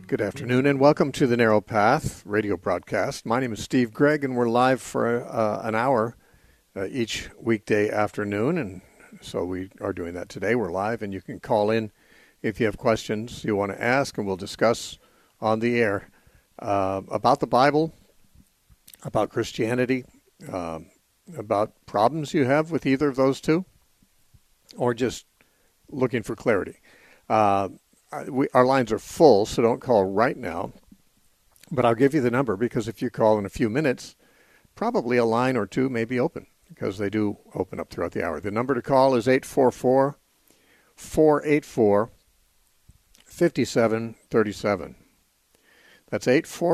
Good afternoon and welcome to the Narrow Path radio broadcast. My name is Steve Gregg and we're live for an hour each weekday afternoon, and so we are doing that today. We're live and you can call in if you have questions you want to ask, and we'll discuss on the air about the Bible, about Christianity, about problems you have with either of those two, or just looking for clarity. Our lines are full, so don't call right now. But I'll give you the number, because if you call in a few minutes, probably a line or two may be open, because they do open up throughout the hour. The number to call is 844-484-5737. That's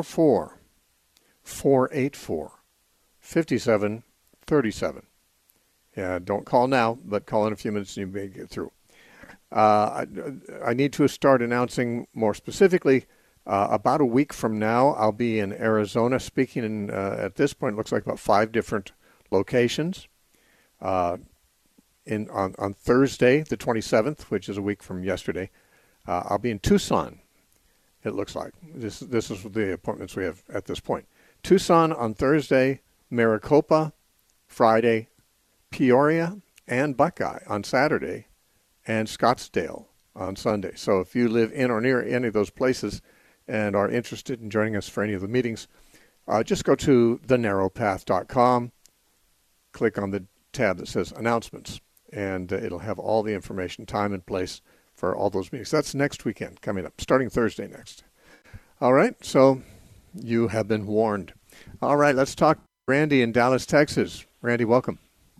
844-484-5737. Yeah, don't call now, but call in a few minutes and you may get through. I need to start announcing more specifically. About a week from now, I'll be in Arizona speaking in, at this point, it looks like about 5 different locations. On Thursday, the 27th, which is a week from yesterday, I'll be in Tucson, it looks like. This is the appointments we have at this point. Tucson on Thursday, Maricopa Friday, Peoria and Buckeye on Saturday, and Scottsdale on Sunday. So if you live in or near any of those places and are interested in joining us for any of the meetings, just go to thenarrowpath.com, click on the tab that says Announcements, and it'll have all the information, time and place for all those meetings. That's next weekend coming up, starting Thursday next. All right, so you have been warned. All right, let's talk Randy in Dallas, Texas. Randy, welcome.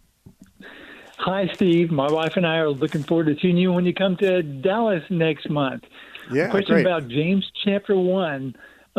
Hi, Steve. My wife and I are looking forward to seeing you when you come to Dallas next month. Yeah, a question great. about James chapter 1.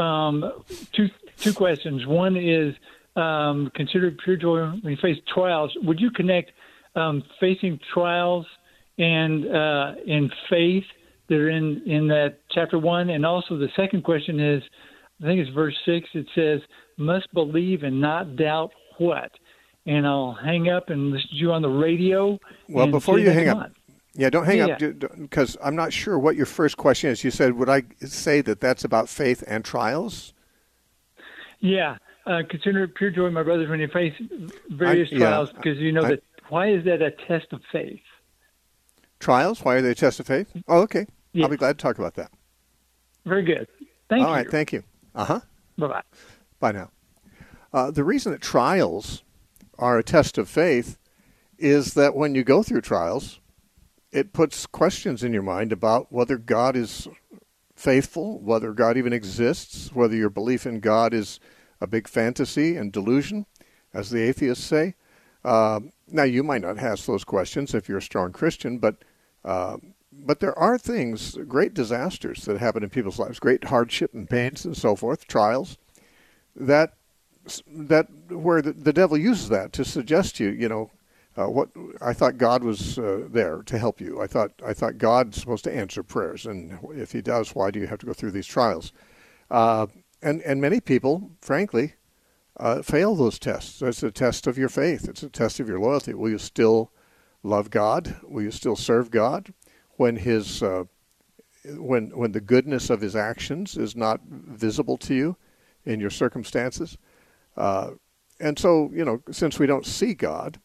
Two questions. One is, consider pure joy when you face trials. Would you connect facing trials and in faith that are in that chapter 1? And also the second question is, I think it's verse 6. It says, must believe and not doubt what? And I'll hang up and listen to you on the radio. Well, before you hang up, don't hang Yeah. up, because I'm not sure what your first question is. You said, would I say that that's about faith and trials? Yeah. Consider it pure joy, my brothers, when you face various trials, because you know that. Why is that a test of faith? Trials? Why are they a test of faith? Oh, okay. Yes. I'll be glad to talk about that. Very good. Thank you. All right, thank you. Uh-huh. Bye-bye. Bye now. The reason that trials are a test of faith is that when you go through trials, it puts questions in your mind about whether God is faithful, whether God even exists, whether your belief in God is a big fantasy and delusion, as the atheists say. Now, you might not ask those questions if you're a strong Christian, but there are things, great disasters that happen in people's lives, great hardship and pains and so forth, trials, that where the devil uses that to suggest to you, what I thought God was there to help you. I thought God's supposed to answer prayers, and if He does, why do you have to go through these trials? And many people, frankly, fail those tests. It's a test of your faith. It's a test of your loyalty. Will you still love God? Will you still serve God when His when the goodness of His actions is not visible to you in your circumstances? And so, since we don't see God,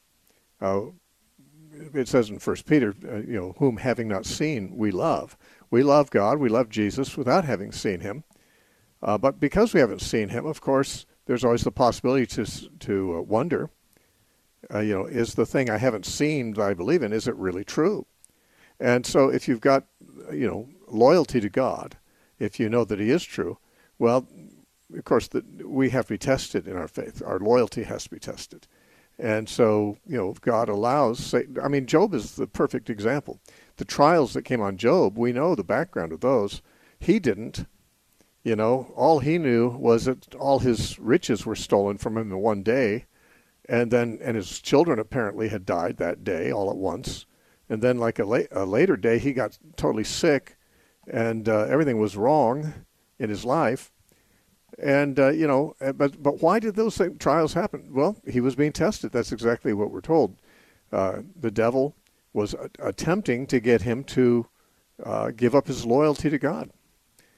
it says in 1 Peter, whom having not seen, we love. We love God, we love Jesus without having seen Him. But because we haven't seen Him, of course, there's always the possibility to wonder, is the thing I haven't seen that I believe in, is it really true? And so if you've got, loyalty to God, if you know that He is true, well, of course, we have to be tested in our faith. Our loyalty has to be tested. And so, if God allows, Job is the perfect example. The trials that came on Job, we know the background of those. He didn't. All he knew was that all his riches were stolen from him in one day, and his children apparently had died that day all at once. And then like a later day, he got totally sick, and everything was wrong in his life. And, but why did those trials happen? Well, he was being tested. That's exactly what we're told. The devil was attempting to get him to give up his loyalty to God.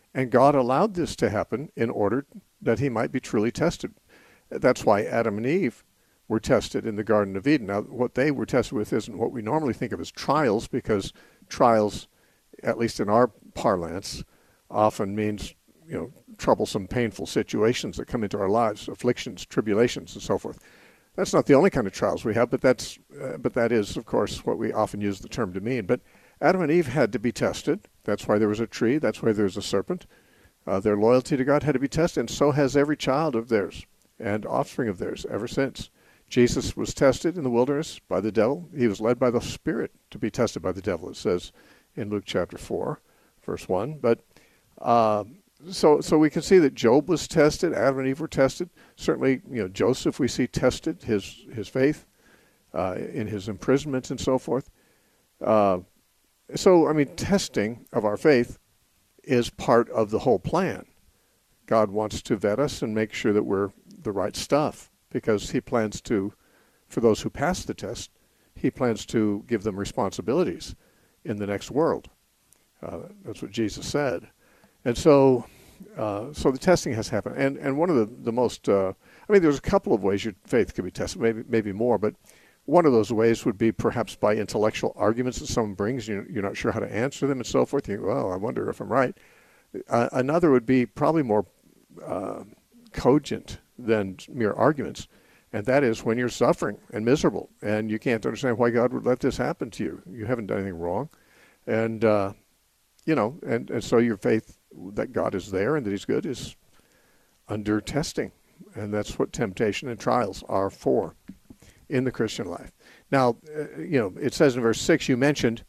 And God allowed this to happen in order that he might be truly tested. That's why Adam and Eve were tested in the Garden of Eden. Now, what they were tested with isn't what we normally think of as trials, because trials, at least in our parlance, often means, troublesome, painful situations that come into our lives, afflictions, tribulations, and so forth. That's not the only kind of trials we have, but that is, of course, what we often use the term to mean. But Adam and Eve had to be tested. That's why there was a tree. That's why there was a serpent. Their loyalty to God had to be tested, and so has every child of theirs and offspring of theirs ever since. Jesus was tested in the wilderness by the devil. He was led by the Spirit to be tested by the devil, it says in Luke chapter 4, verse 1. But so we can see that Job was tested, Adam and Eve were tested. Certainly, Joseph we see tested, his faith in his imprisonment and so forth. Testing of our faith is part of the whole plan. God wants to vet us and make sure that we're the right stuff, because he plans to, for those who pass the test, he plans to give them responsibilities in the next world. That's what Jesus said. And so the testing has happened. And one of the most, there's a couple of ways your faith could be tested, maybe more, but one of those ways would be perhaps by intellectual arguments that someone brings. You're not sure how to answer them and so forth. You think, well, I wonder if I'm right. Another would be probably more cogent than mere arguments, and that is when you're suffering and miserable and you can't understand why God would let this happen to you. You haven't done anything wrong, and so your faith that God is there and that he's good is under testing, and that's what temptation and trials are for in the Christian life. Now, it says in verse 6, you mentioned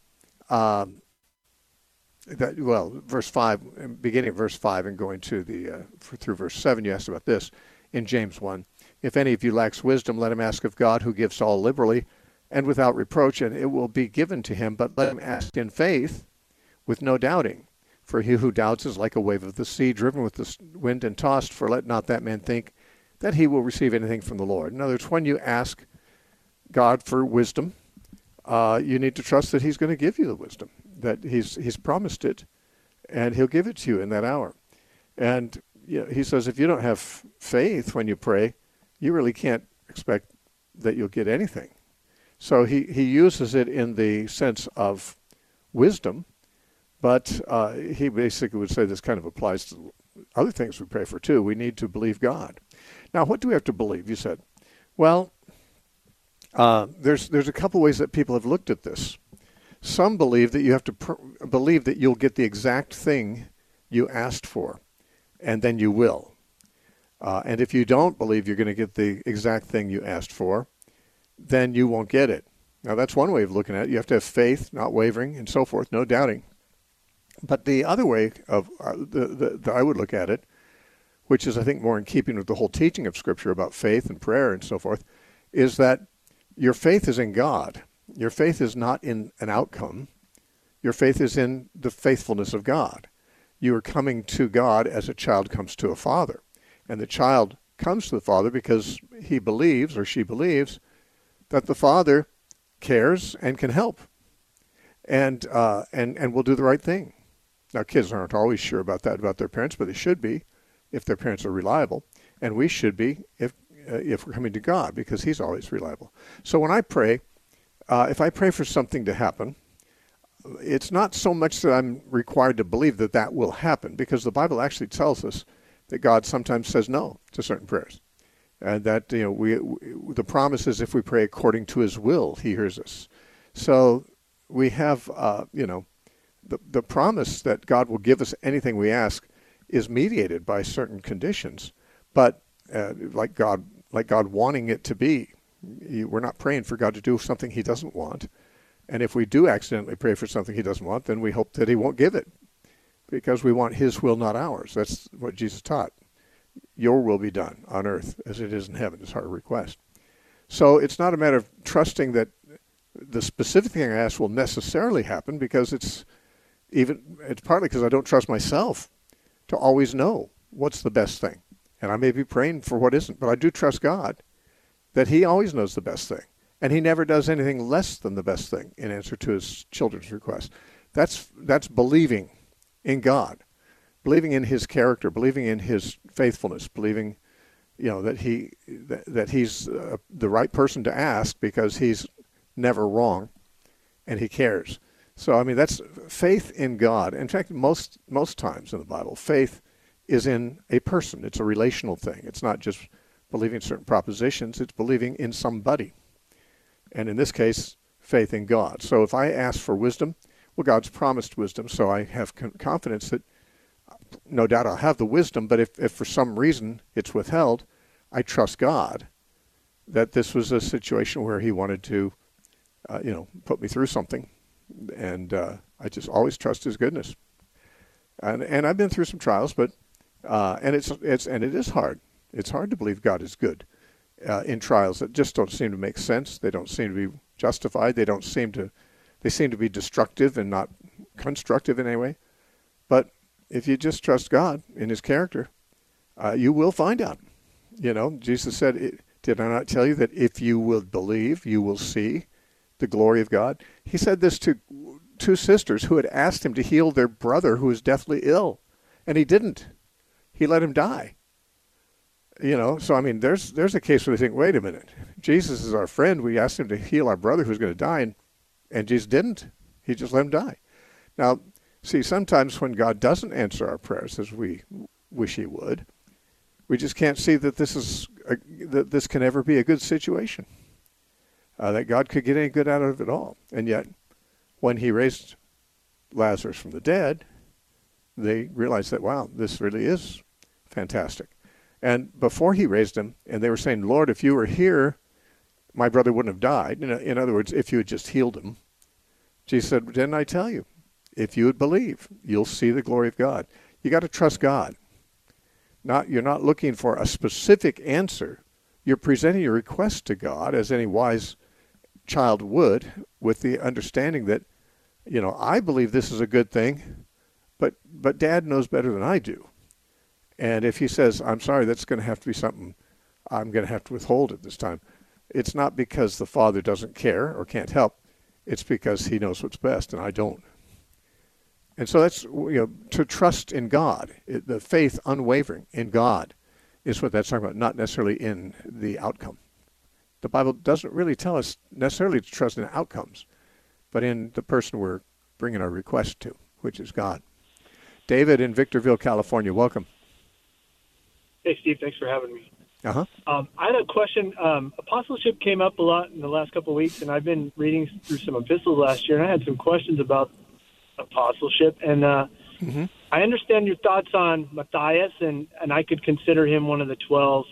verse 5, beginning of verse 5 and going to through verse 7, you asked about this in James 1. If any of you lacks wisdom, let him ask of God, who gives all liberally and without reproach, and it will be given to him. But let him ask in faith with no doubting. For he who doubts is like a wave of the sea, driven with the wind and tossed. For let not that man think that he will receive anything from the Lord. In other words, when you ask God for wisdom, you need to trust that he's going to give you the wisdom, that he's promised it, and he'll give it to you in that hour. And he says if you don't have faith when you pray, you really can't expect that you'll get anything. So he uses it in the sense of wisdom, but he basically would say this kind of applies to other things we pray for too. We need to believe God. Now, what do we have to believe? You said, well, there's a couple ways that people have looked at this. Some believe that you have to believe that you'll get the exact thing you asked for, and then you will. And if you don't believe you're going to get the exact thing you asked for, then you won't get it. Now, that's one way of looking at it. You have to have faith, not wavering, and so forth, no doubting. But the other way of that I would look at it, which is, I think, more in keeping with the whole teaching of Scripture about faith and prayer and so forth, is that your faith is in God. Your faith is not in an outcome. Your faith is in the faithfulness of God. You are coming to God as a child comes to a father. And the child comes to the father because he believes, or she believes, that the father cares and can help and will do the right thing. Now, kids aren't always sure about that about their parents, but they should be if their parents are reliable. And we should be if we're coming to God, because he's always reliable. So when I pray, if I pray for something to happen, it's not so much that I'm required to believe that that will happen, because the Bible actually tells us that God sometimes says no to certain prayers. And that, the promise is if we pray according to his will, he hears us. So we have, the promise that God will give us anything we ask is mediated by certain conditions, but like God wanting it to be. We're not praying for God to do something he doesn't want. And if we do accidentally pray for something he doesn't want, then we hope that he won't give it, because we want his will, not ours. That's what Jesus taught. Your will be done on earth as it is in heaven is our request. So it's not a matter of trusting that the specific thing I ask will necessarily happen, because it's partly because I don't trust myself to always know what's the best thing. And I may be praying for what isn't, but I do trust God that he always knows the best thing. And he never does anything less than the best thing in answer to his children's requests. That's believing in God. believing in his character, believing in his faithfulness, believing, that he's the right person to ask because he's never wrong and he cares. So, I mean, that's faith in God. In fact, most times in the Bible, faith is in a person. It's a relational thing. It's not just believing certain propositions. It's believing in somebody. And in this case, faith in God. So if I ask for wisdom, well, God's promised wisdom, so I have confidence that no doubt I'll have the wisdom, but if for some reason it's withheld, I trust God that this was a situation where he wanted to, put me through something. And I just always trust his goodness. And I've been through some trials, but and it is hard. It's hard to believe God is good in trials that just don't seem to make sense. They don't seem to be justified. They seem to be destructive and not constructive in any way. But if you just trust God in his character, you will find out. Jesus said, did I not tell you that if you will believe, you will see the glory of God? He said this to two sisters who had asked him to heal their brother who was deathly ill, and he didn't. He let him die. So I mean, there's a case where they think, wait a minute, Jesus is our friend. We asked him to heal our brother who's going to die, and Jesus didn't. He just let him die. Now, see, sometimes when God doesn't answer our prayers as we wish he would, we just can't see that that this can ever be a good situation, that God could get any good out of it all. And yet, when he raised Lazarus from the dead, they realized that, wow, this really is fantastic. And before he raised him, and they were saying, Lord, if you were here, my brother wouldn't have died. In other words, if you had just healed him. Jesus said, didn't I tell you? If you would believe, you'll see the glory of God. You got to trust God. You're not looking for a specific answer. You're presenting your request to God as any wise child would, with the understanding that, I believe this is a good thing, but Dad knows better than I do. And if he says, I'm sorry, that's going to have to be something I'm going to have to withhold at this time, it's not because the Father doesn't care or can't help. It's because he knows what's best, and I don't. And so that's, to trust in God, the faith unwavering in God is what that's talking about, not necessarily in the outcome. The Bible doesn't really tell us necessarily to trust in outcomes, but in the person we're bringing our request to, which is God. David in Victorville, California, welcome. Hey, Steve, thanks for having me. Uh-huh. I had a question. Apostleship came up a lot in the last couple of weeks, and I've been reading through some epistles last year, and I had some questions about apostleship. And I understand your thoughts on Matthias, and I could consider him one of the 12,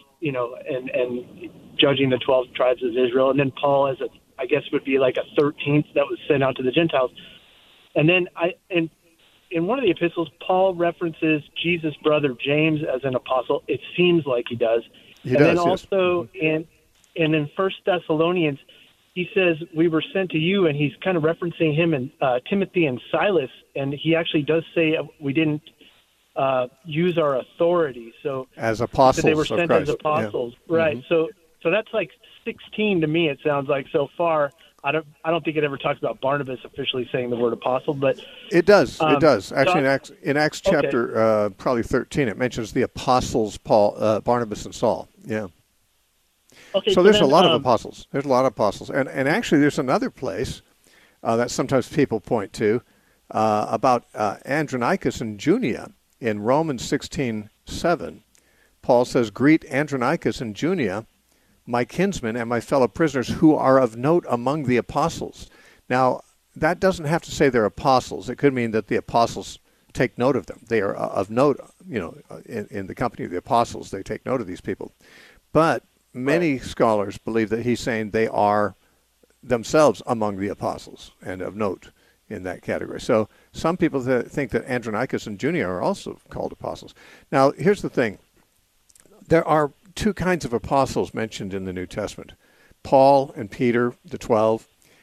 and judging the 12 tribes of Israel. And then Paul as I guess would be like a 13th that was sent out to the Gentiles. And then in one of the epistles, Paul references Jesus' brother James as an apostle. It seems like he does. Then also yes. in 1 Thessalonians, he says, we were sent to you, and he's kind of referencing him and Timothy and Silas, and he actually does say we didn't use our authority. So as apostles, they were sent of Christ. as apostles, yeah. right? Mm-hmm. So that's like 16 to me. It sounds like so far. I don't think it ever talks about Barnabas officially saying the word apostle, but it does. It does actually. So in Acts chapter probably 13, it mentions the apostles Paul, Barnabas, and Saul. Yeah. Okay. So there's a lot of apostles. There's a lot of apostles, and actually there's another place that sometimes people point to about Andronicus and Junia in Romans 16:7. Paul says, "Greet Andronicus and Junia, my kinsmen and my fellow prisoners, who are of note among the apostles." Now, that doesn't have to say they're apostles. It could mean that the apostles take note of them. They are of note, in the company of the apostles. They take note of these people. But many scholars believe that he's saying they are themselves among the apostles and of note in that category. So some people think that Andronicus and Junia are also called apostles. Now, here's the thing. There are two kinds of apostles mentioned in the New Testament. Paul and Peter, the 12,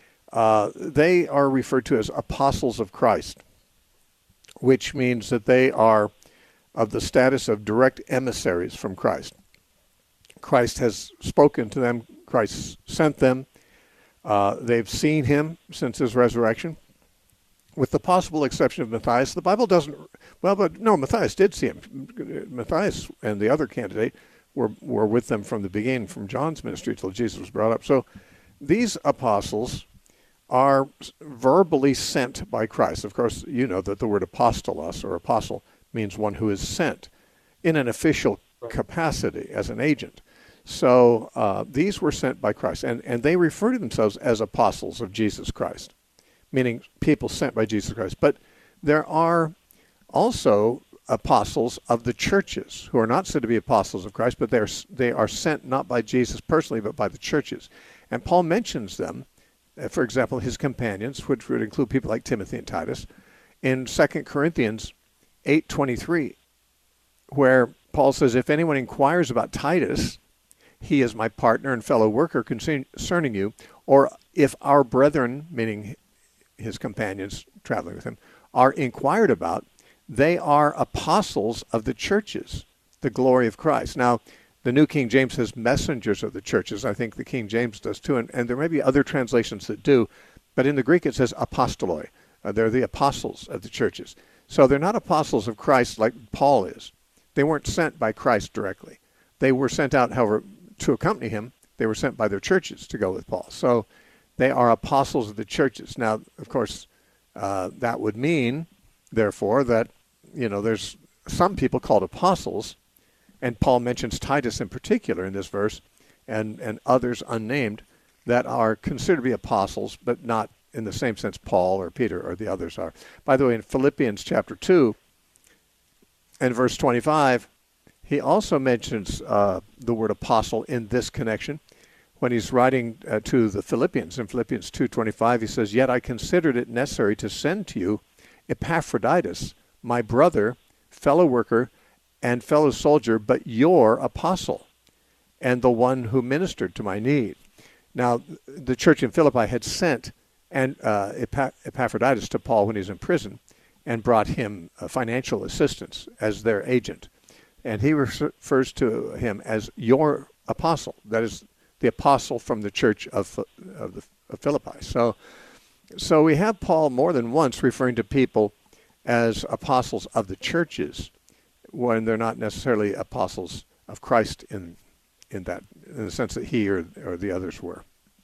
they are referred to as apostles of Christ, which means that they are of the status of direct emissaries from Christ. Christ has spoken to them. Christ sent them. They've seen him since his resurrection. with the possible exception of Matthias. The Bible doesn't, but no, Matthias did see him. Matthias and the other candidate were with them from the beginning, from John's ministry till Jesus was brought up. So these apostles are verbally sent by Christ. Of course, you know that the word apostolos, or apostle, means one who is sent in an official capacity as an agent. So these were sent by Christ, and they refer to themselves as apostles of Jesus Christ, meaning people sent by Jesus Christ. But there are also apostles of the churches who are not said to be apostles of Christ, but they are sent not by Jesus personally, but by the churches. And Paul mentions them, for example, his companions, which would include people like Timothy and Titus, in 2 Corinthians 8:23, where Paul says, if anyone inquires about Titus, he is my partner and fellow worker concerning you, or if our brethren, meaning his companions traveling with him, are inquired about, they are apostles of the churches, the glory of Christ. Now, the New King James says messengers of the churches. I think the King James does too, and there may be other translations that do, but in the Greek it says apostoloi. They're the apostles of the churches. So they're not apostles of Christ like Paul is. They weren't sent by Christ directly. They were sent out, however, to accompany him. They were sent by their churches to go with Paul. So they are apostles of the churches. Now, of course, that would mean, therefore, that, there's some people called apostles, and Paul mentions Titus in particular in this verse, and others unnamed, that are considered to be apostles, but not in the same sense Paul or Peter or the others are. By the way, in Philippians chapter 2 and verse 25, he also mentions the word apostle in this connection. When he's writing to the Philippians, in Philippians 2:25, he says, yet I considered it necessary to send to you Epaphroditus, my brother, fellow worker, and fellow soldier, but your apostle, and the one who ministered to my need. Now, the church in Philippi had sent Epaphroditus to Paul when he was in prison and brought him financial assistance as their agent. And he refers to him as your apostle. That is the apostle from the church of Philippi. So we have Paul more than once referring to people as apostles of the churches when they're not necessarily apostles of Christ in the sense that he or the others were.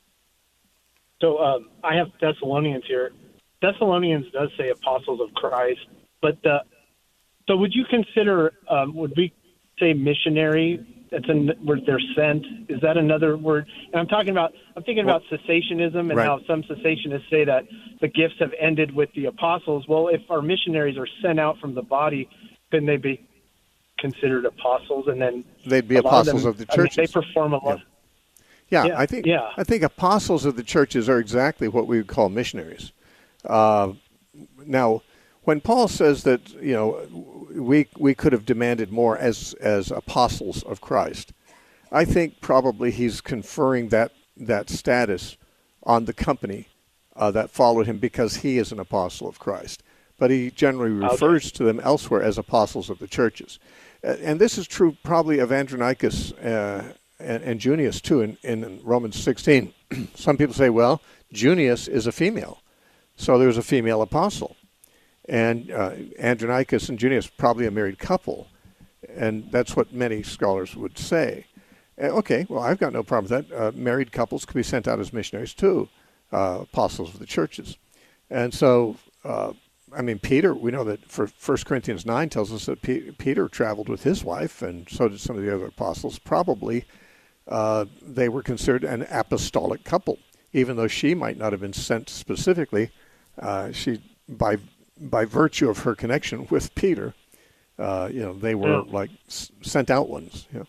So I have Thessalonians here. Thessalonians does say apostles of Christ, but so would you consider, would we say missionary? That's where they're sent. Is that another word? And I'm thinking about cessationism and how some cessationists say that the gifts have ended with the apostles. Well, if our missionaries are sent out from the body, couldn't they be considered apostles? And then they'd be apostles of the churches. They perform a lot. Yeah, I think apostles of the churches are exactly what we would call missionaries. Now, when Paul says that we could have demanded more as apostles of Christ, I think probably he's conferring that status on the company that followed him because he is an apostle of Christ. But he generally refers to them elsewhere as apostles of the churches. And this is true probably of Andronicus and Junius too in Romans 16. Some people say, well, Junius is a female, so there's a female apostle. And Andronicus and Junius probably a married couple, and that's what many scholars would say. Okay, well, I've got no problem with that. Married couples could be sent out as missionaries too, apostles of the churches. And so, Peter, we know that for 1 Corinthians 9 tells us that Peter traveled with his wife, and so did some of the other apostles. Probably they were considered an apostolic couple, even though she might not have been sent specifically. She, by virtue of her connection with Peter, they were like sent out ones. Yeah.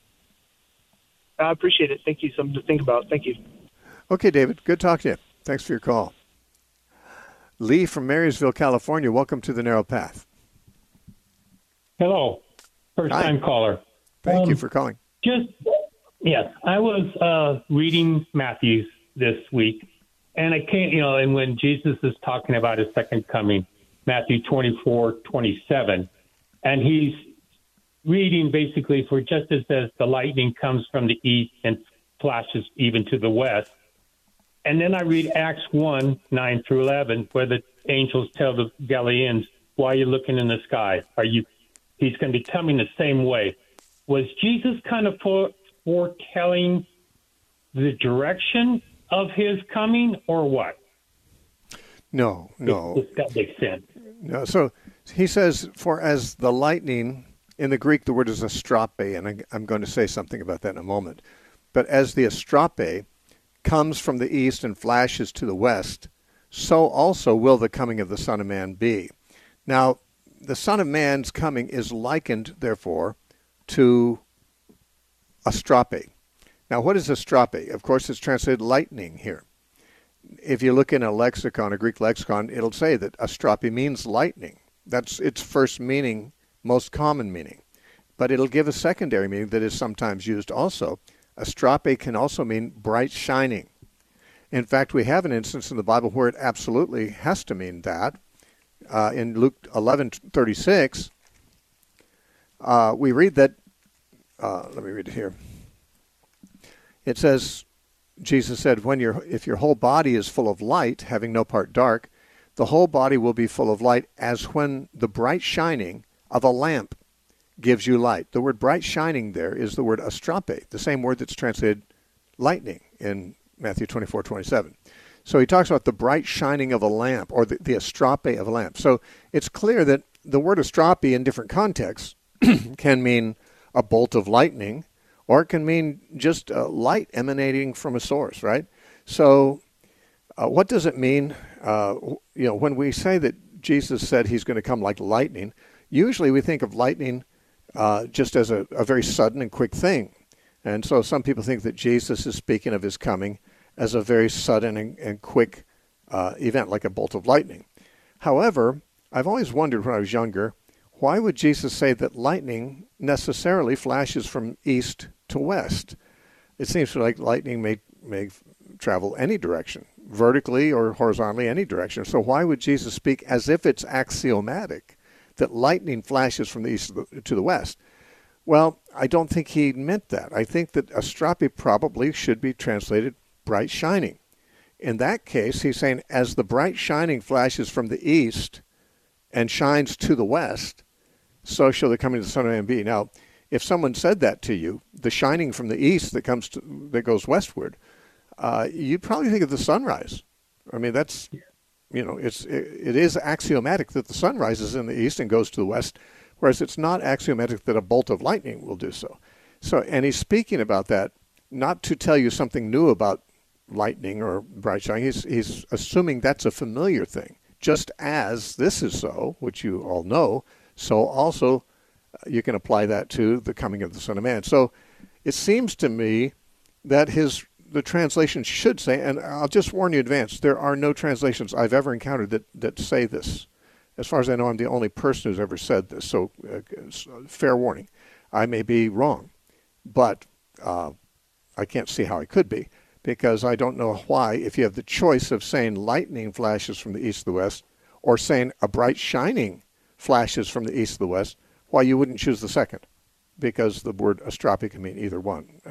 I appreciate it. Thank you. Something to think about. Thank you. Okay, David. Good talking to you. Thanks for your call. Lee from Marysville, California. Welcome to the Narrow Path. Hello. First-time caller. Thank you for calling. I was reading Matthew this week, and I can't, and when Jesus is talking about his second coming, Matthew 24:27, and he's reading basically, for just as the lightning comes from the east and flashes even to the west, And then I read Acts 1, 9 through 11, where the angels tell the Galileans, why are you looking in the sky? He's going to be coming the same way. Was Jesus kind of foretelling the direction of his coming, or what? No. If that makes sense. No. So he says, for as the lightning, in the Greek the word is astrope, and I'm going to say something about that in a moment. But as the astrope comes from the east and flashes to the west, so also will the coming of the Son of Man be. Now, the Son of Man's coming is likened, therefore, to astrope. Now, what is astrope? Of course, it's translated lightning here. If you look in a lexicon, a Greek lexicon, it'll say that astrope means lightning. That's its first meaning, most common meaning. But it'll give a secondary meaning that is sometimes used also. Astrope can also mean bright shining. In fact, we have an instance in the Bible where it absolutely has to mean that. In Luke 11:36, we read that, let me read it here. It says, Jesus said, if your whole body is full of light, having no part dark, the whole body will be full of light, as when the bright shining of a lamp gives you light. The word bright shining there is the word astrope, the same word that's translated lightning in Matthew 24:27. So he talks about the bright shining of a lamp, or the astrope of a lamp. So it's clear that the word astrope in different contexts can mean a bolt of lightning, or it can mean just light emanating from a source, right? So what does it mean? When we say that Jesus said he's going to come like lightning, usually we think of lightning just as a very sudden and quick thing. And so some people think that Jesus is speaking of his coming as a very sudden and quick event, like a bolt of lightning. However, I've always wondered when I was younger, why would Jesus say that lightning necessarily flashes from east to west? It seems like lightning may travel any direction, vertically or horizontally, any direction. So why would Jesus speak as if it's axiomatic that lightning flashes from the east to the west? Well, I don't think he meant that. I think that astrope probably should be translated bright shining. In that case, he's saying, as the bright shining flashes from the east and shines to the west, so shall the coming of the Son of Man be. Now, if someone said that to you, the shining from the east that goes westward, you'd probably think of the sunrise. I mean, it is axiomatic that the sun rises in the east and goes to the west, whereas it's not axiomatic that a bolt of lightning will do so. And he's speaking about that not to tell you something new about lightning or bright shining. He's assuming that's a familiar thing. Just as this is so, which you all know, so also you can apply that to the coming of the Son of Man. So it seems to me that the translation should say, and I'll just warn you in advance, there are no translations I've ever encountered that say this. As far as I know, I'm the only person who's ever said this. So fair warning. I may be wrong, but I can't see how I could be, because I don't know why, if you have the choice of saying lightning flashes from the east to the west, or saying a bright shining flashes from the east to the west, why you wouldn't choose the second, because the word astrope can mean either one.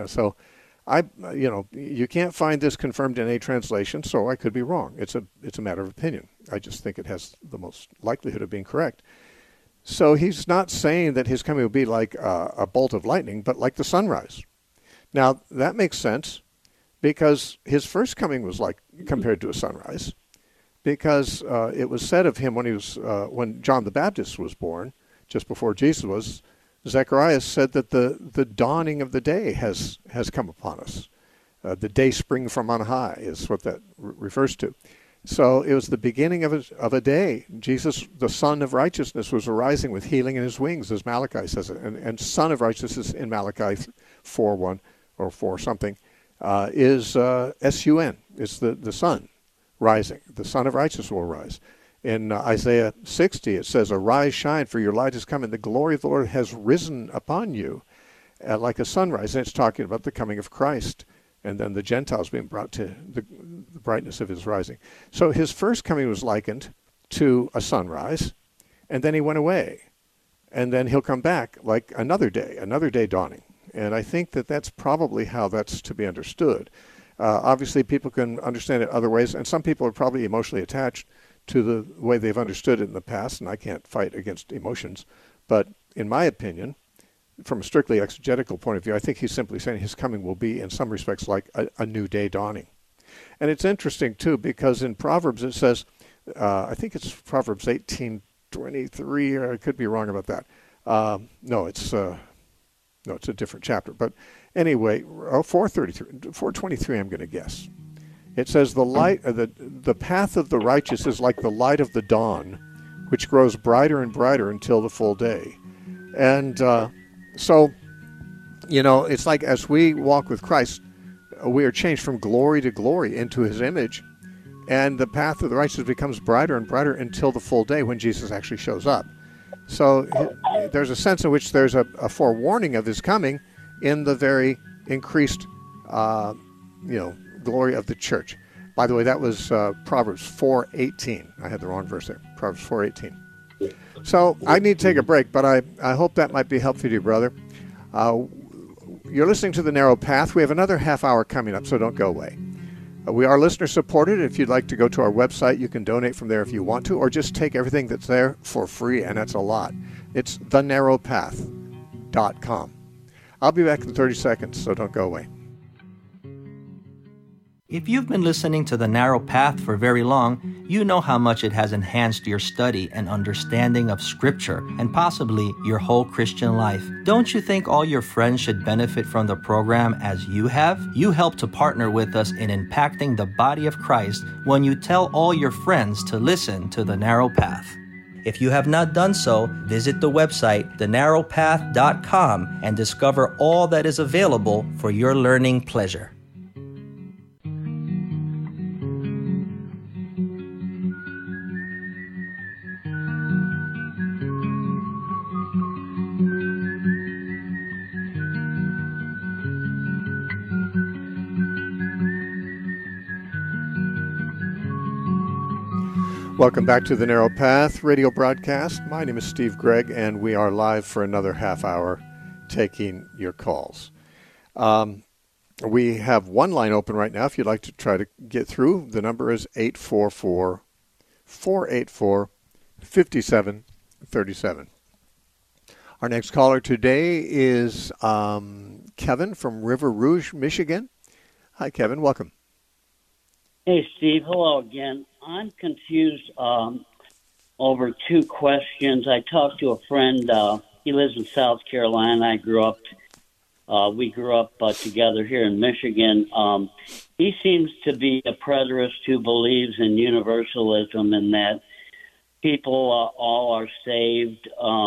You can't find this confirmed in a translation, so I could be wrong. It's a matter of opinion. I just think it has the most likelihood of being correct. So he's not saying that his coming will be like a bolt of lightning, but like the sunrise. Now, that makes sense, because his first coming was like compared to a sunrise, because it was said of him when John the Baptist was born, just before Jesus was, Zechariah said that the dawning of the day has come upon us. The day spring from on high is what that refers to. So it was the beginning of a day. Jesus, the Son of Righteousness, was arising with healing in his wings, as Malachi says it. And Son of Righteousness in Malachi 4:1 or 4 something is S-U-N. It's the Son rising. The Son of Righteousness will rise. In Isaiah 60, it says, "Arise, shine, for your light has come, and the glory of the Lord has risen upon you like a sunrise." And it's talking about the coming of Christ, and then the Gentiles being brought to the brightness of his rising. So his first coming was likened to a sunrise, and then he went away. And then he'll come back like another day dawning. And I think that that's probably how that's to be understood. Obviously, people can understand it other ways, and some people are probably emotionally attached to the way they've understood it in the past, and I can't fight against emotions. But in my opinion, from a strictly exegetical point of view, I think he's simply saying his coming will be, in some respects, like a new day dawning. And it's interesting, too, because in Proverbs it says, I think it's Proverbs 18:23, or I could be wrong about that. No, it's a different chapter. But anyway, 423, I'm going to guess. It says, the path of the righteous is like the light of the dawn, which grows brighter and brighter until the full day. And so, it's like as we walk with Christ, we are changed from glory to glory into his image, and the path of the righteous becomes brighter and brighter until the full day when Jesus actually shows up. So there's a sense in which there's a forewarning of his coming in the very increased, glory of the church. By the way, that was Proverbs 4:18. I had the wrong verse there. Proverbs 4:18. So I need to take a break, but I hope that might be helpful to you, brother. You're listening to The Narrow Path. We have another half hour coming up, so don't go away. We are listener-supported. If you'd like to go to our website, you can donate from there if you want to, or just take everything that's there for free, and that's a lot. It's thenarrowpath.com. I'll be back in 30 seconds, so don't go away. If you've been listening to The Narrow Path for very long, you know how much it has enhanced your study and understanding of Scripture and possibly your whole Christian life. Don't you think all your friends should benefit from the program as you have? You help to partner with us in impacting the body of Christ when you tell all your friends to listen to The Narrow Path. If you have not done so, visit the website, thenarrowpath.com, and discover all that is available for your learning pleasure. Welcome back to the Narrow Path radio broadcast. My name is Steve Gregg, and we are live for another half hour taking your calls. We have one line open right now if you'd like to try to get through. The number is 844-484-5737. Our next caller today is Kevin from River Rouge, Michigan. Hi, Kevin. Welcome. Hey, Steve. Hello again. I'm confused over two questions. I talked to a friend. He lives in South Carolina. We grew up together here in Michigan. He seems to be a preterist who believes in universalism and that people all are saved,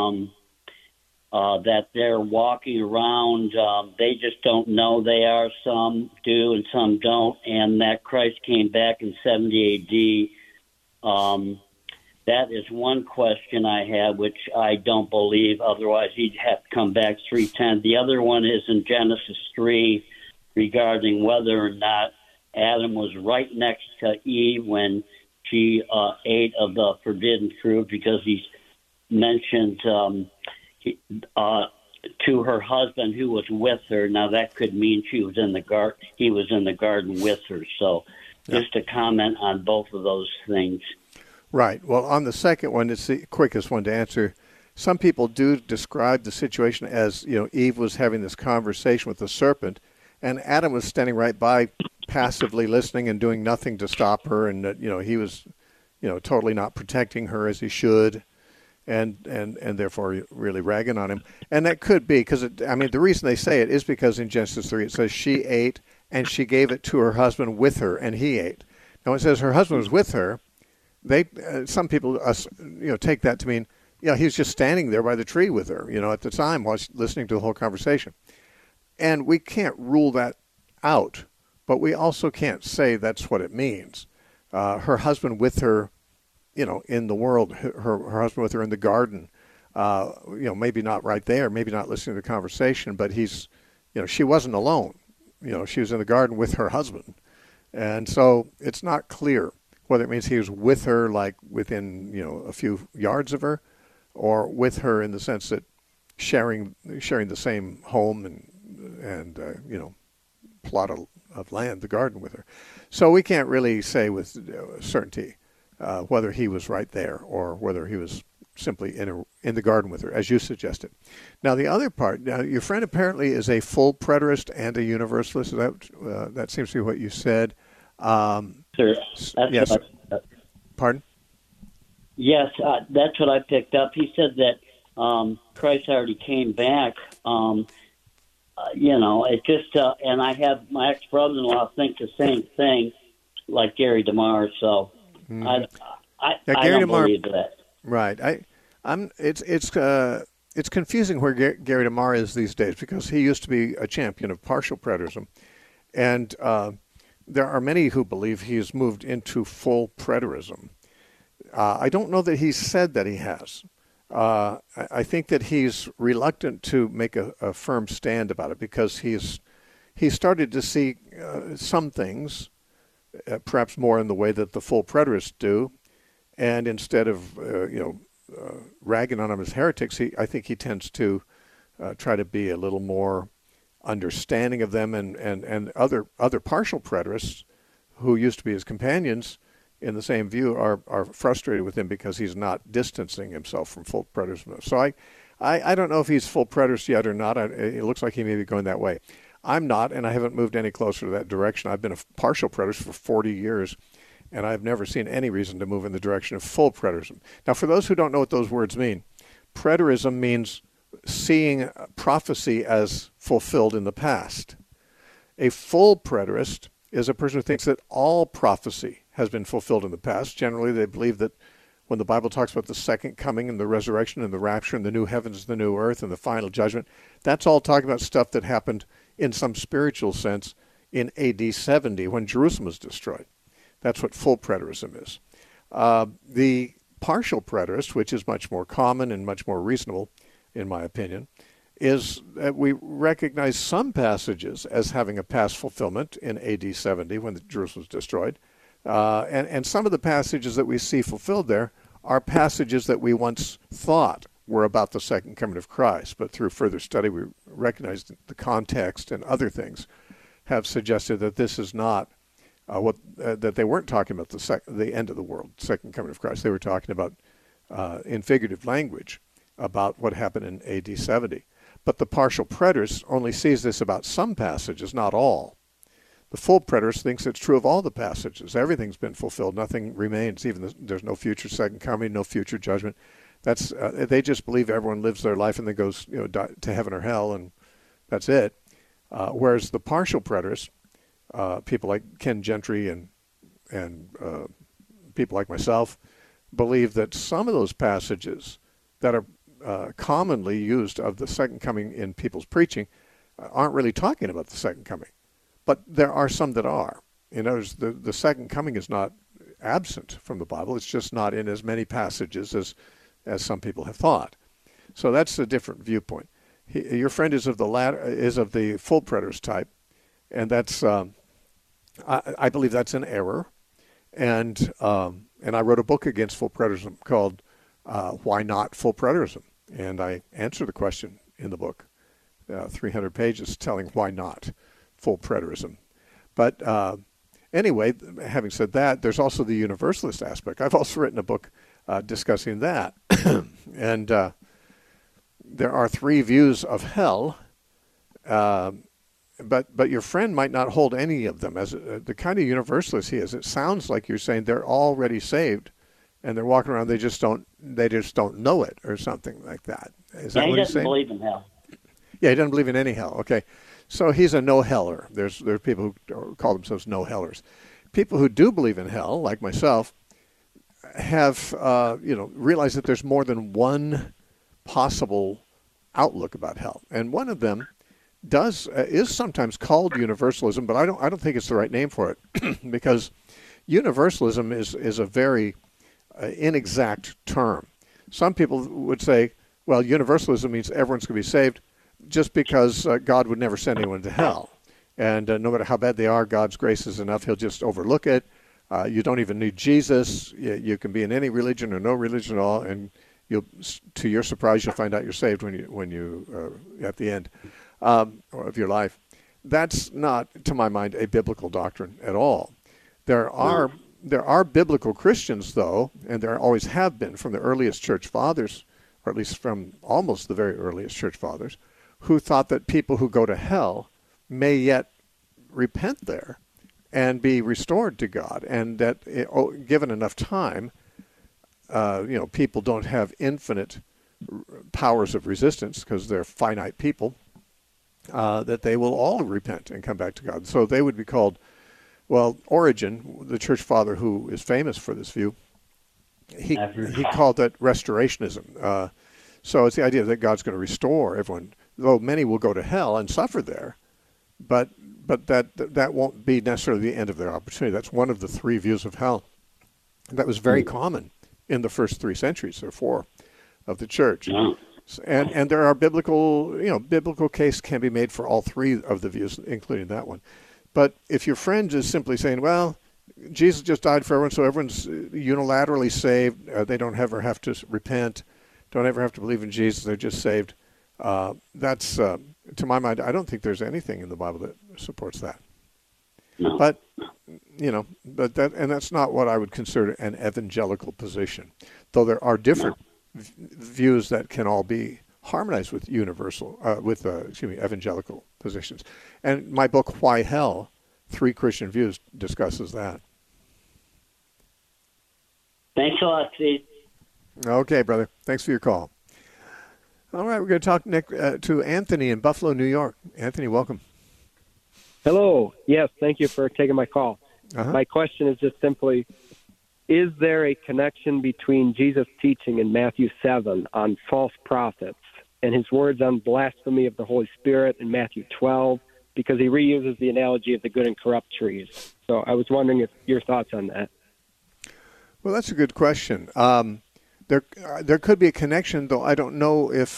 that they're walking around. They just don't know they are. Some do and some don't, and that Christ came back in 70 AD. That is one question I have, which I don't believe. Otherwise, he'd have to come back 3 times. The other one is in Genesis 3 regarding whether or not Adam was right next to Eve when she ate of the forbidden fruit, because he's mentioned to her husband who was with her. Now that could mean he was in the garden with her. So just a comment on both of those things. Right. Well, on the second one, it's the quickest one to answer. Some people do describe the situation as, Eve was having this conversation with the serpent, and Adam was standing right by, passively listening and doing nothing to stop her, and he was, totally not protecting her as he should. And therefore really ragging on him. And that could be because, the reason they say it is because in Genesis 3 it says she ate and she gave it to her husband with her and he ate. Now it says her husband was with her. Some people take that to mean, he was just standing there by the tree with her, at the time while listening to the whole conversation. And we can't rule that out, but we also can't say that's what it means. Her husband with her, in the world, her husband with her in the garden, maybe not right there, maybe not listening to the conversation, but she wasn't alone. She was in the garden with her husband. And so it's not clear whether it means he was with her, like within, a few yards of her, or with her in the sense that sharing the same home and plot of land, the garden with her. So we can't really say with certainty whether he was right there or whether he was simply in the garden with her, as you suggested. Now, the other part, now your friend apparently is a full preterist and a universalist. So that seems to be what you said. Sir, yes. Pardon? Yes, that's what I picked up. He said that Christ already came back. It just, and I have my ex-brother-in-law think the same thing, like Gary DeMar. So I don't believe that. Right. It's confusing where Gary DeMar is these days, because he used to be a champion of partial preterism, and there are many who believe he's moved into full preterism. I don't know that he's said that he has. I think that he's reluctant to make a firm stand about it, because he's started to see some things, perhaps more in the way that the full preterists do, and instead of ragging on them as heretics, I think he tends to try to be a little more understanding of them, and other partial preterists who used to be his companions in the same view are frustrated with him because he's not distancing himself from full preterism. So I don't know if he's full preterist yet or not. It looks like he may be going that way. I'm not, and I haven't moved any closer to that direction. I've been a partial preterist for 40 years, and I've never seen any reason to move in the direction of full preterism. Now, for those who don't know what those words mean, preterism means seeing prophecy as fulfilled in the past. A full preterist is a person who thinks that all prophecy has been fulfilled in the past. Generally, they believe that when the Bible talks about the second coming and the resurrection and the rapture and the new heavens and the new earth and the final judgment, that's all talking about stuff that happened in some spiritual sense in AD 70 when Jerusalem was destroyed. That's what full preterism is. The partial preterist, which is much more common and much more reasonable, in my opinion, is that we recognize some passages as having a past fulfillment in AD 70 when Jerusalem was destroyed. And some of the passages that we see fulfilled there are passages that we once thought were about the second coming of Christ. But through further study, we recognized the context and other things have suggested that this is not that they weren't talking about the end of the world, second coming of Christ. They were talking about, in figurative language, about what happened in AD 70. But the partial preterist only sees this about some passages, not all. The full preterist thinks it's true of all the passages. Everything's been fulfilled. Nothing remains. There's no future second coming, no future judgment. They just believe everyone lives their life and then goes to heaven or hell, and that's it. Whereas the partial preterists, people like Ken Gentry and people like myself, believe that some of those passages that are commonly used of the second coming in people's preaching aren't really talking about the second coming. But there are some that are. The second coming is not absent from the Bible. It's just not in as many passages as some people have thought. So that's a different viewpoint. Your friend is of the full preterist type, and that's I believe that's an error. And I wrote a book against full preterism called "Why Not Full Preterism?" And I answer the question in the book, 300 pages, telling why not full preterism. But anyway, having said that, there's also the universalist aspect. I've also written a book discussing that. And there are three views of hell, but your friend might not hold any of them. As the kind of universalist he is, it sounds like you're saying they're already saved, and they're walking around. They just don't know it, or something like that. Is that what he's saying? He doesn't believe in hell. Yeah, he doesn't believe in any hell. Okay, so he's a no-heller. There's people who call themselves no-hellers. People who do believe in hell, like myself, have realized that there's more than one possible outlook about hell, and one of them is sometimes called universalism, but I don't think it's the right name for it because universalism is a very inexact term. Some people would say, well, universalism means everyone's going to be saved just because God would never send anyone to hell. And no matter how bad they are, God's grace is enough. He'll just overlook it. You don't even need Jesus. You can be in any religion or no religion at all, and to your surprise, you'll find out you're saved when you at the end of your life. that's not, to my mind, a biblical doctrine at all. There are biblical Christians, though, and there always have been from the earliest church fathers, or at least from almost the very earliest church fathers, who thought that people who go to hell may yet repent there and be restored to God, and that given enough time, people don't have infinite powers of resistance because they're finite people, that they will all repent and come back to God. So they would be called, well, Origen, the church father who is famous for this view, he called that restorationism. So it's the idea that God's going to restore everyone, though many will go to hell and suffer there, but that won't be necessarily the end of their opportunity. That's one of the three views of hell. That was very common in the first 3 centuries or 4 of the church. Yeah. And there are biblical case can be made for all 3 of the views, including that one. But if your friend is simply saying, well, Jesus just died for everyone, so everyone's unilaterally saved, they don't ever have to repent, don't ever have to believe in Jesus, they're just saved, that's, to my mind, I don't think there's anything in the Bible that supports that. No. But that's not what I would consider an evangelical position, though there are different views that can all be harmonized with evangelical positions. And my book, Why Hell? 3 Christian Views, discusses that. Thanks a lot, Steve. Okay, brother. Thanks for your call. All right, we're going to talk to Anthony in Buffalo, New York. Anthony, welcome. Hello. Yes, thank you for taking my call. Uh-huh. My question is just simply, is there a connection between Jesus' teaching in Matthew 7 on false prophets and his words on blasphemy of the Holy Spirit in Matthew 12? Because he reuses the analogy of the good and corrupt trees. So I was wondering if your thoughts on that. Well, that's a good question. There could be a connection, though I don't know if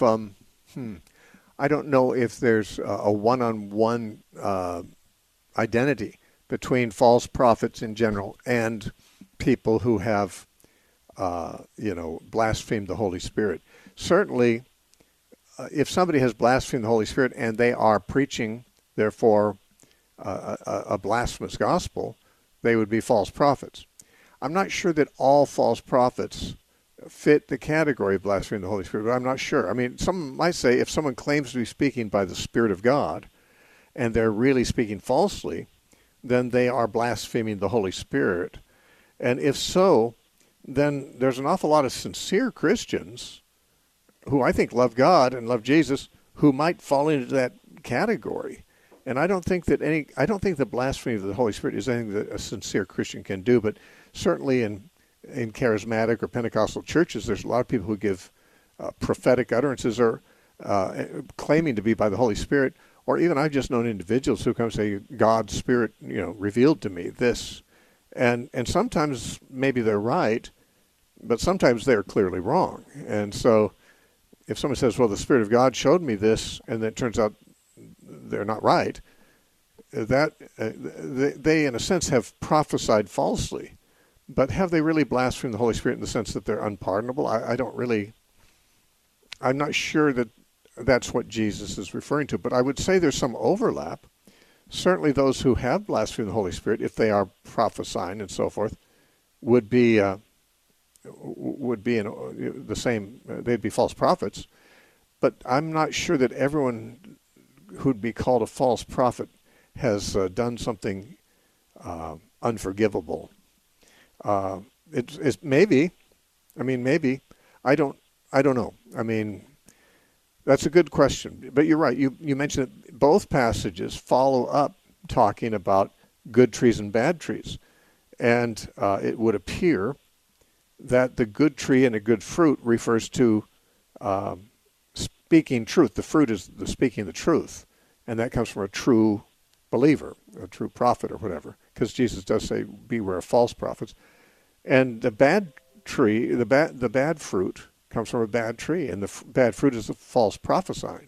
there's a one-on-one identity between false prophets in general and people who have, blasphemed the Holy Spirit. Certainly, if somebody has blasphemed the Holy Spirit and they are preaching, therefore, a blasphemous gospel, they would be false prophets. I'm not sure that all false prophets fit the category of blaspheming the Holy Spirit, but I'm not sure. I mean, some might say if someone claims to be speaking by the Spirit of God and they're really speaking falsely, then they are blaspheming the Holy Spirit. And if so, then there's an awful lot of sincere Christians who I think love God and love Jesus who might fall into that category. And I don't think that blasphemy of the Holy Spirit is anything that a sincere Christian can do, but certainly in charismatic or Pentecostal churches, there's a lot of people who give prophetic utterances or claiming to be by the Holy Spirit, or even I've just known individuals who come and say, God's Spirit, revealed to me this. And sometimes maybe they're right, but sometimes they're clearly wrong. And so if someone says, well, the Spirit of God showed me this, and then it turns out they're not right, that they, in a sense, have prophesied falsely. But have they really blasphemed the Holy Spirit in the sense that they're unpardonable? I'm not sure that that's what Jesus is referring to, but I would say there's some overlap. Certainly those who have blasphemed the Holy Spirit, if they are prophesying and so forth, would be in the same, they'd be false prophets. But I'm not sure that everyone who'd be called a false prophet has done something unforgivable. It's maybe. I mean, maybe. I don't know. I mean, that's a good question. But you're right. You mentioned that both passages follow up talking about good trees and bad trees. And it would appear that the good tree and a good fruit refers to speaking truth. The fruit is the speaking the truth. And that comes from a true believer, a true prophet or whatever. Because Jesus does say, beware of false prophets. And the bad tree, the bad fruit comes from a bad tree, and the bad fruit is a false prophesying.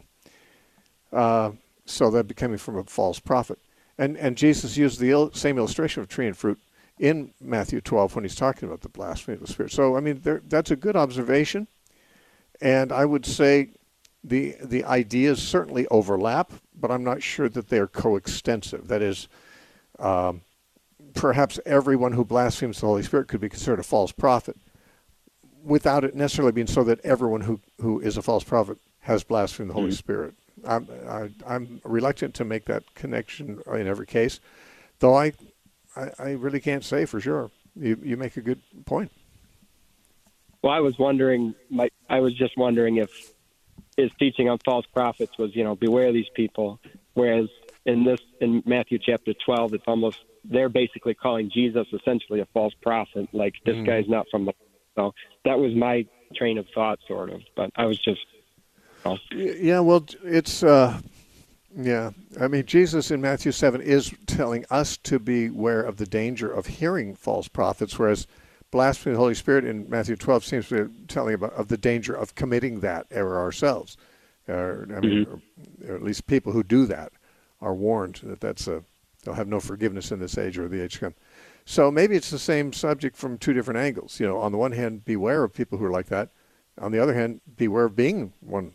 So that becoming from a false prophet. And Jesus used the same illustration of tree and fruit in Matthew 12 when he's talking about the blasphemy of the Spirit. So, I mean, that's a good observation. And I would say the ideas certainly overlap, but I'm not sure that they're coextensive. That is, perhaps everyone who blasphemes the Holy Spirit could be considered a false prophet, without it necessarily being so that everyone who is a false prophet has blasphemed the Holy Spirit. I'm reluctant to make that connection in every case, though I really can't say for sure. You make a good point. Well, I was just wondering if his teaching on false prophets was, beware these people, whereas in Matthew chapter 12, it's almost, they're basically calling Jesus essentially a false prophet, like this guy's not from the. So that was my train of thought, sort of. But I was just. Yeah, well, it's yeah. I mean, Jesus in Matthew 7 is telling us to beware of the danger of hearing false prophets, whereas blasphemy of the Holy Spirit in Matthew 12 seems to be telling of the danger of committing that error ourselves. Or at least people who do that are warned that they'll have no forgiveness in this age or the age to come. So maybe it's the same subject from two different angles. On the one hand, beware of people who are like that. On the other hand, beware of being one.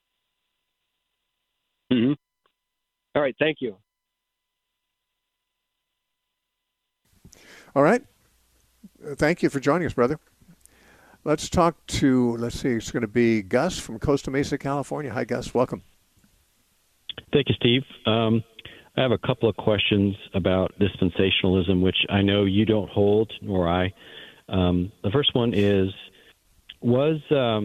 Mm-hmm. All right. Thank you. All right. Thank you for joining us, brother. Let's talk to, it's going to be Gus from Costa Mesa, California. Hi, Gus. Welcome. Thank you, Steve. I have a couple of questions about dispensationalism, which I know you don't hold, nor I. The first one is, was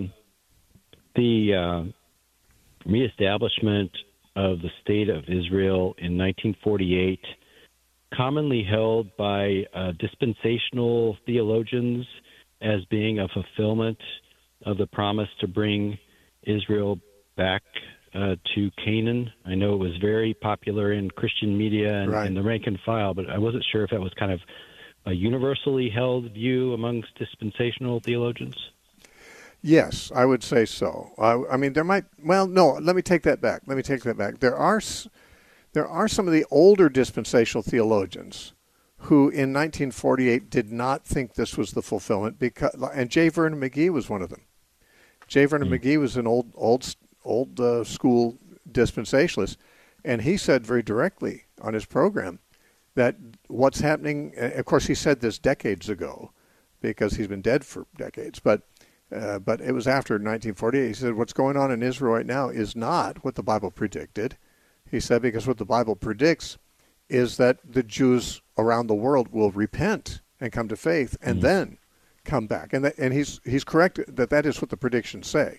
the reestablishment of the State of Israel in 1948 commonly held by dispensational theologians as being a fulfillment of the promise to bring Israel back to Canaan? I know it was very popular in Christian media and the rank and file, but I wasn't sure if that was kind of a universally held view amongst dispensational theologians. Yes, I would say so. I mean, there might. Well, no. Let me take that back. There are some of the older dispensational theologians who, in 1948, did not think this was the fulfillment. And J. Vernon McGee was one of them. J. Vernon McGee was an old school dispensationalist, and he said very directly on his program that what's happening. Of course, he said this decades ago, because he's been dead for decades, but it was after 1948. He said, what's going on in Israel right now is not what the Bible predicted. He said, because what the Bible predicts is that the Jews around the world will repent and come to faith and then come back. And he's correct that is what the predictions say.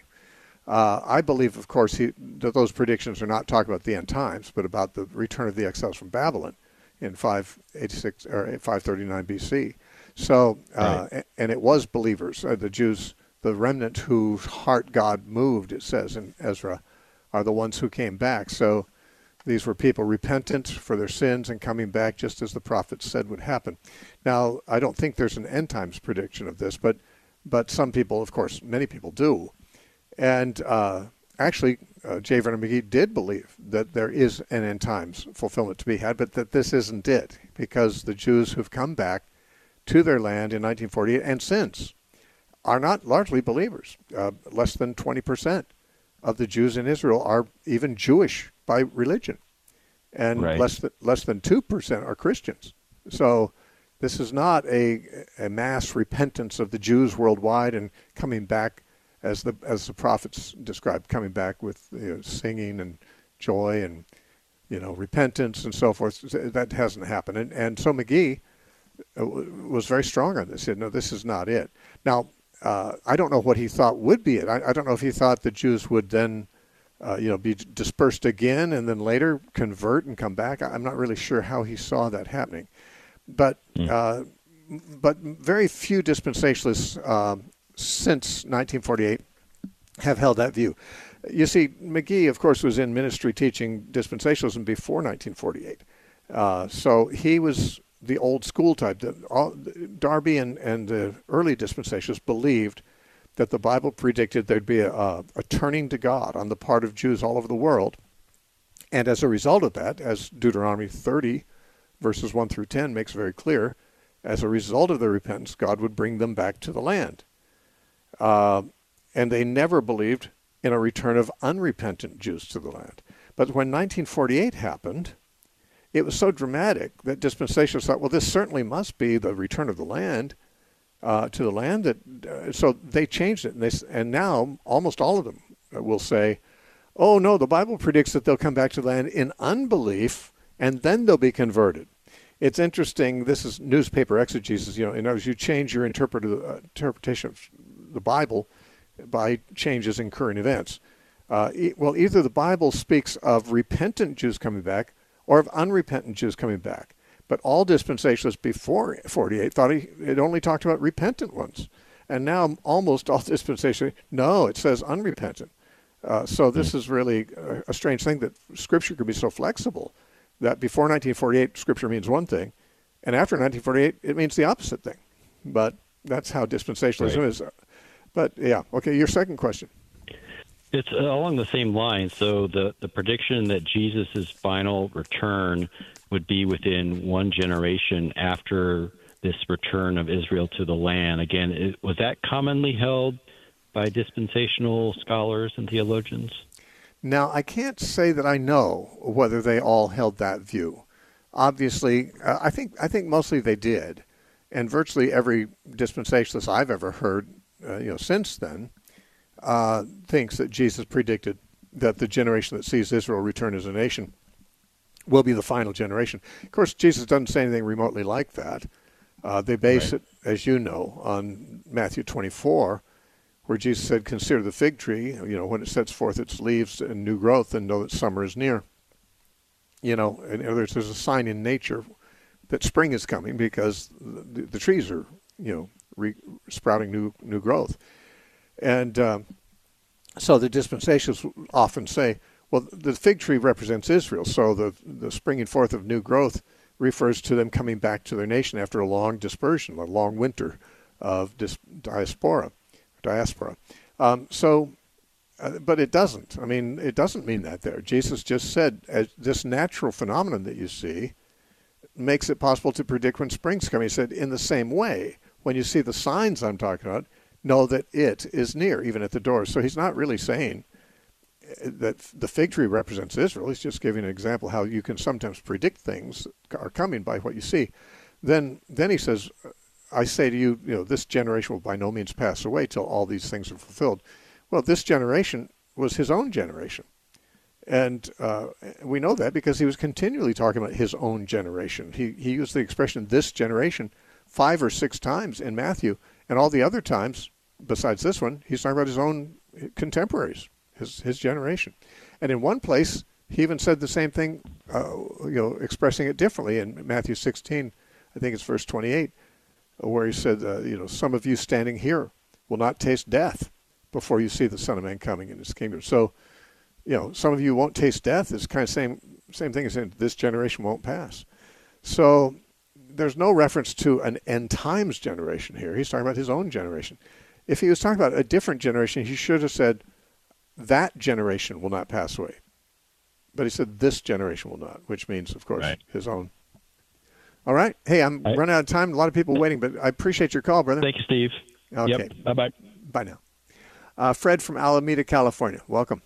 I believe, of course, that those predictions are not talking about the end times, but about the return of the exiles from Babylon in 586 or 539 BC. So, and it was believers, the Jews, the remnant whose heart God moved, it says in Ezra, are the ones who came back. So these were people repentant for their sins and coming back just as the prophets said would happen. Now, I don't think there's an end times prediction of this, but some people, of course, many people do. And actually, J. Vernon McGee did believe that there is an end times fulfillment to be had, but that this isn't it, because the Jews who've come back to their land in 1948 and since are not largely believers. Less than 20% of the Jews in Israel are even Jewish by religion, and less than 2% are Christians. So this is not a mass repentance of the Jews worldwide and coming back as the prophets described, coming back with singing and joy and repentance and so forth. That hasn't happened, and so McGee was very strong on this. He said, no, this is not it. Now, I don't know what he thought would be it. I don't know if he thought the Jews would then, be dispersed again and then later convert and come back. I'm not really sure how he saw that happening. But very few dispensationalists since 1948 have held that view. You see, McGee, of course, was in ministry teaching dispensationalism before 1948. So he was the old school type. Darby and the early dispensationalists believed that the Bible predicted there'd be a turning to God on the part of Jews all over the world. And as a result of that, as Deuteronomy 30, verses 1 through 10 makes very clear, as a result of their repentance, God would bring them back to the land. And they never believed in a return of unrepentant Jews to the land. But when 1948 happened, it was so dramatic that dispensationalists thought, well, this certainly must be the return of the land to the land. So they changed it, and now almost all of them will say, oh, no, the Bible predicts that they'll come back to the land in unbelief, and then they'll be converted. It's interesting. This is newspaper exegesis. In other words, you change your interpretation of the Bible by changes in current events. Well, either the Bible speaks of repentant Jews coming back or of unrepentant Jews coming back. But all dispensationalists before 48 thought it only talked about repentant ones. And now almost all dispensationalists, no, it says unrepentant. So this is really a strange thing that Scripture could be so flexible that before 1948, Scripture means one thing, and after 1948, it means the opposite thing. But that's how dispensationalism is. But, yeah, okay, your second question. It's along the same line. So the prediction that Jesus' final return would be within one generation after this return of Israel to the land. Again, was that commonly held by dispensational scholars and theologians? Now, I can't say that I know whether they all held that view. Obviously, I think mostly they did, and virtually every dispensationalist I've ever heard, since then, thinks that Jesus predicted that the generation that sees Israel return as a nation will be the final generation. Of course, Jesus doesn't say anything remotely like that. They base it, as you know, on Matthew 24. Where Jesus said, consider the fig tree, when it sets forth its leaves and new growth, and know that summer is near. In other words, there's a sign in nature that spring is coming because the trees are, sprouting new growth. And so the dispensationalists often say, well, the fig tree represents Israel, so the springing forth of new growth refers to them coming back to their nation after a long dispersion, a long winter of diaspora. But it doesn't. I mean, it doesn't mean that there. Jesus just said, this natural phenomenon that you see makes it possible to predict when spring's coming. He said, in the same way, when you see the signs I'm talking about, know that it is near, even at the door. So he's not really saying that the fig tree represents Israel. He's just giving an example how you can sometimes predict things are coming by what you see. Then he says, I say to you, this generation will by no means pass away till all these things are fulfilled. Well, this generation was his own generation. And we know that because he was continually talking about his own generation. He used the expression, this generation, 5 or 6 times in Matthew. And all the other times, besides this one, he's talking about his own contemporaries, his generation. And in one place, he even said the same thing, expressing it differently in Matthew 16, I think it's verse 28. Where he said, some of you standing here will not taste death before you see the Son of Man coming in his kingdom. So, some of you won't taste death is kind of same thing as saying this generation won't pass. So there's no reference to an end times generation here. He's talking about his own generation. If he was talking about a different generation, he should have said that generation will not pass away. But he said this generation will not, which means, of course, his own. All right. Hey, I'm running out of time. A lot of people waiting, but I appreciate your call, brother. Thank you, Steve. Okay. Yep. Bye-bye. Bye now. Fred from Alameda, California. Welcome.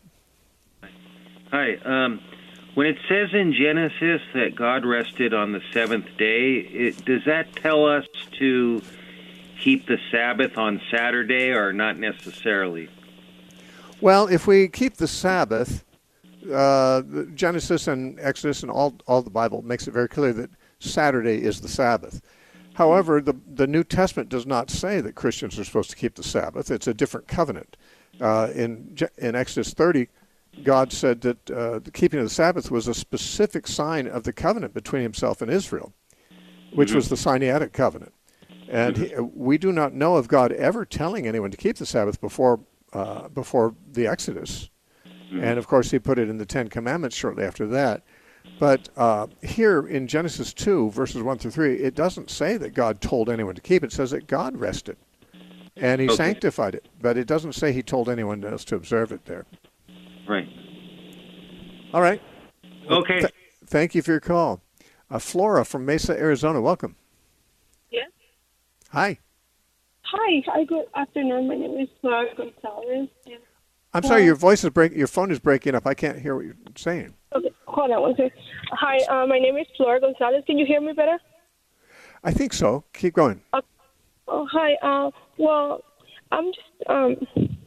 Hi. When it says in Genesis that God rested on the seventh day, does that tell us to keep the Sabbath on Saturday or not necessarily? Well, if we keep the Sabbath, Genesis and Exodus and all the Bible makes it very clear that Saturday is the Sabbath. However, the New Testament does not say that Christians are supposed to keep the Sabbath. It's a different covenant. In Exodus 30, God said that the keeping of the Sabbath was a specific sign of the covenant between himself and Israel, which was the Sinaitic covenant. And we do not know of God ever telling anyone to keep the Sabbath before the Exodus. And, of course, he put it in the Ten Commandments shortly after that. But here in Genesis 2, verses 1 through 3, it doesn't say that God told anyone to keep it. It says that God rested, and he sanctified it. But it doesn't say he told anyone else to observe it there. Right. All right. Okay. Thank you for your call. Flora from Mesa, Arizona, welcome. Yes. Hi. Hi. Good afternoon. My name is Flora Gonzalez. I'm sorry, your phone is breaking up. I can't hear what you're saying. Okay, hold on one second. Hi, my name is Flora Gonzalez. Can you hear me better? I think so. Keep going. Hi. Well, I'm just I've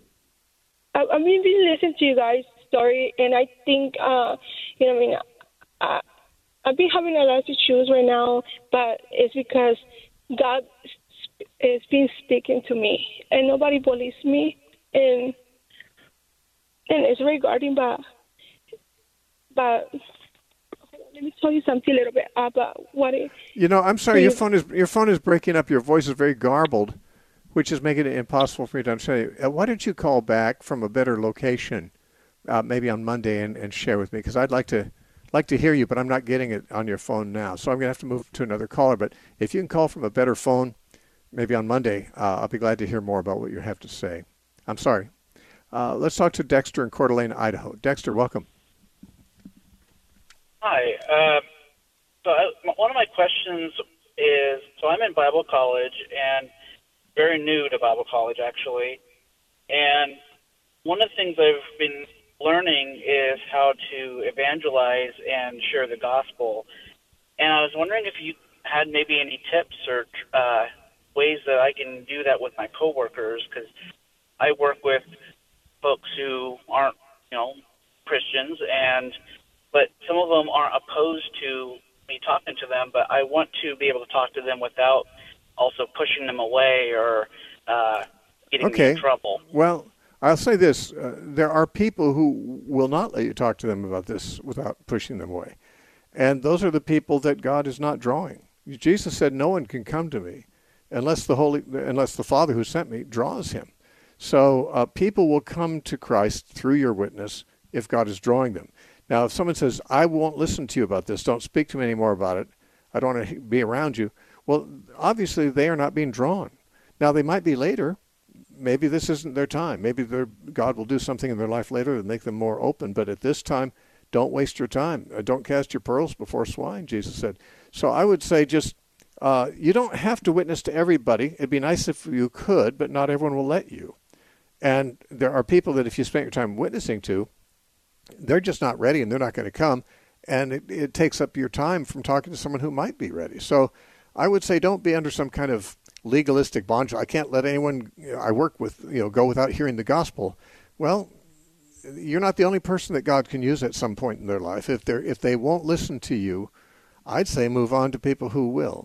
been listening to you guys' story, and I think I've been having a lot of issues right now, but it's because God has been speaking to me, and nobody believes me, and it's regarding but let me tell you something a little bit about what it. I'm sorry. Your phone is breaking up. Your voice is very garbled, which is making it impossible for me to understand you. Why don't you call back from a better location, maybe on Monday, and share with me? Because I'd like to hear you, but I'm not getting it on your phone now, so I'm going to have to move to another caller. But if you can call from a better phone, maybe on Monday, I'll be glad to hear more about what you have to say. I'm sorry. Let's talk to Dexter in Coeur d'Alene, Idaho. Dexter, welcome. Hi. One of my questions is, so I'm in Bible college and very new to Bible college, actually. And one of the things I've been learning is how to evangelize and share the gospel. And I was wondering if you had maybe any tips or ways that I can do that with my coworkers, because I work with folks who aren't, Christians, but some of them aren't opposed to me talking to them, but I want to be able to talk to them without also pushing them away or getting them in trouble. Well, I'll say this. There are people who will not let you talk to them about this without pushing them away. And those are the people that God is not drawing. Jesus said, no one can come to me unless the Father who sent me draws him. So people will come to Christ through your witness if God is drawing them. Now, if someone says, I won't listen to you about this, don't speak to me anymore about it, I don't want to be around you, well, obviously they are not being drawn. Now, they might be later. Maybe this isn't their time. Maybe God will do something in their life later to make them more open. But at this time, don't waste your time. Don't cast your pearls before swine, Jesus said. So I would say just, you don't have to witness to everybody. It'd be nice if you could, but not everyone will let you. And there are people that if you spend your time witnessing to, they're just not ready and they're not going to come. And it takes up your time from talking to someone who might be ready. So I would say don't be under some kind of legalistic bondage. I can't let anyone I work with, go without hearing the gospel. Well, you're not the only person that God can use at some point in their life. If they won't listen to you, I'd say move on to people who will.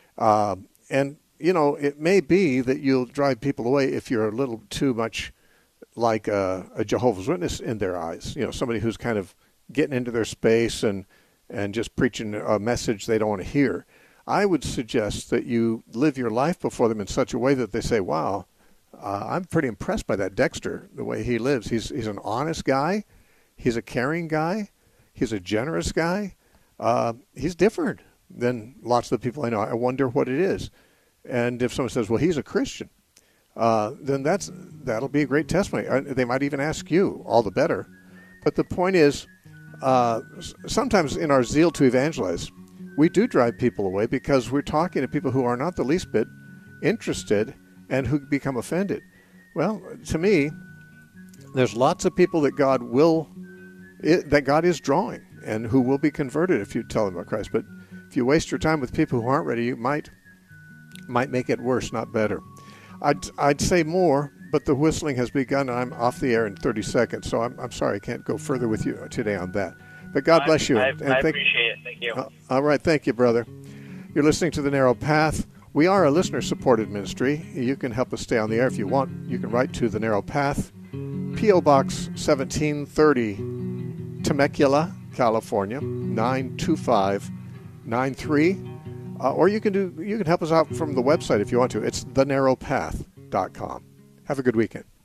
And it may be that you'll drive people away if you're a little too much like a Jehovah's Witness in their eyes. Somebody who's kind of getting into their space and just preaching a message they don't want to hear. I would suggest that you live your life before them in such a way that they say, wow, I'm pretty impressed by that Dexter, the way he lives. He's an honest guy. He's a caring guy. He's a generous guy. He's different than lots of the people I know. I wonder what it is. And if someone says, well, he's a Christian, then that'll be a great testimony. They might even ask you, all the better. But the point is, sometimes in our zeal to evangelize, we do drive people away because we're talking to people who are not the least bit interested and who become offended. Well, to me, there's lots of people that God is drawing and who will be converted if you tell them about Christ. But if you waste your time with people who aren't ready, you might make it worse, not better. I'd say more, but the whistling has begun. I'm off the air in 30 seconds, so I'm sorry I can't go further with you today on that. But God bless you. I appreciate it. Thank you. All right. Thank you, brother. You're listening to The Narrow Path. We are a listener-supported ministry. You can help us stay on the air if you want. You can write to The Narrow Path, P.O. Box 1730, Temecula, California, 92593. Or you can help us out from the website if you want to. It's thenarrowpath.com. Have a good weekend.